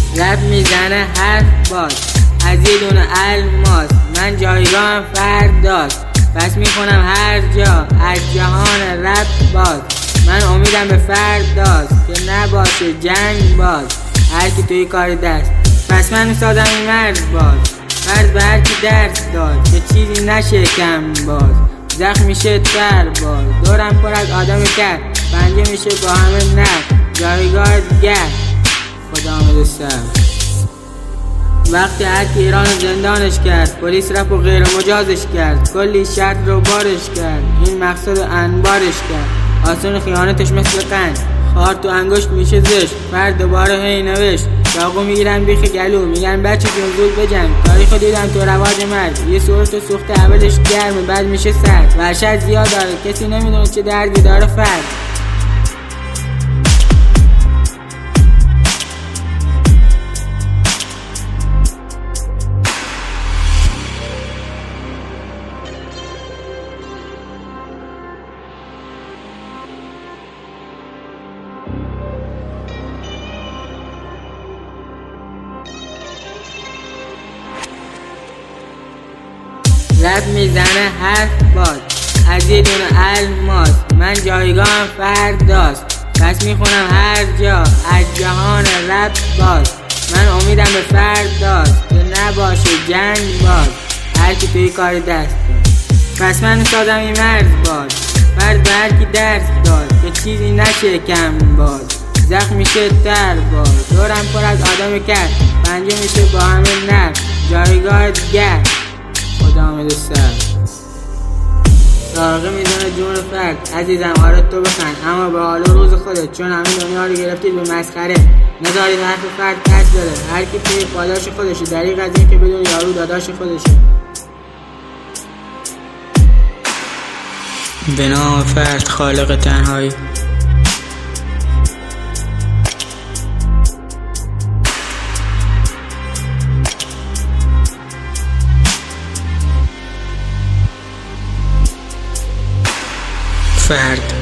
رپ میزنه حرف باز از یه دونه الماس، من جایگاهم فرداست، پس میخونم هر جا از جهان رپ باز. من امیدم به فرداست که نباشه جنگ باز، هرکی توی کار دست، پس من میسازم این مرد باز. فرد به هرکی درس داد که چیزی نشه کم باز، زخم میشه تر باز. دورم پر از آدم کرد، پنجه میشه با همه نر، جایگاه دیگر خدا آمده سر. وقتی هرکی ایران رو زندانش کرد، پلیس رفت و غیر مجازش کرد، کلی شرط رو بارش کرد، این مقصد رو انبارش کرد. آسون خیانتش مثل قند، خار تو انگشت میشه زشت. فرد دوباره هی نوشت، چاقو میگیرن بیخ گلو، میگن بچه جون زود بجنگ. تاریخو دیدم تو رواج مرد، یه صورت و سوخته اولش گرمه بعد میشه سرد. وحشت زیاد داره کسی نمیدونه چه دردی داره فرد. رپ میزنه حرف باز از یه دونه الماس، من جایگاهم فرداست، پس میخونم هر جا از جهان رپ باز. من امیدم به فرداست که نباشه جنگ باز، هرکی توی کار دست داد، پس من میسازم این مرد باز. فرد به هرکی درس داد که چیزی نشه کم باز، زخم میشه تر باز. دورم پر از آدم کرد، پنجه میشه با همه نر، جایگاه دیگر خدا آمده سر. سارقه میزنه جون فرد، عزیزم آره تو بخند، اما به حال روز خودت، چون همین دنیا رو گرفتید به مسخره. نذارید حرف فرد کس داره، هر کی توی پاداش خودشه، دریغ از این که بدون یارو داداش خودشه. به نام فرد خالق تنهایی. فرد